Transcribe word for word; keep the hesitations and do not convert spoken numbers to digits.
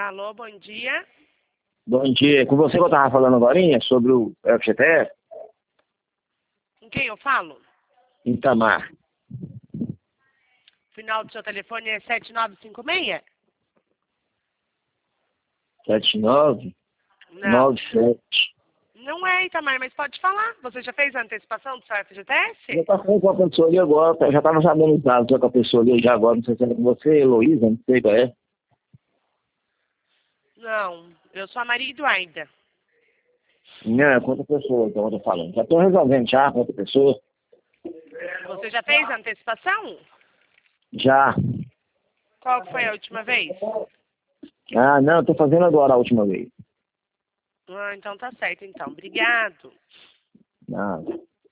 Alô, bom dia. Bom dia. Com você que eu estava falando agora sobre o F G T S? Com quem eu falo? Itamar. Final do seu telefone é sete nove cinco seis? sete nove Não. nove sete. Não é, Itamar, mas pode falar. Você já fez a antecipação do seu F G T S? Eu passei com a pessoa ali agora, já estava sabendo que estou com a pessoa ali já agora, não sei se é com você, Heloísa, não sei qual é. Não, eu sou a Maria Eduarda. Não, é com outra pessoa, então eu tô falando. Já estou resolvendo já com outra pessoa. Você já fez a antecipação? Já. Qual que foi a última vez? Ah, não, estou fazendo agora a última vez. Ah, então tá certo, então. Obrigado. Nada.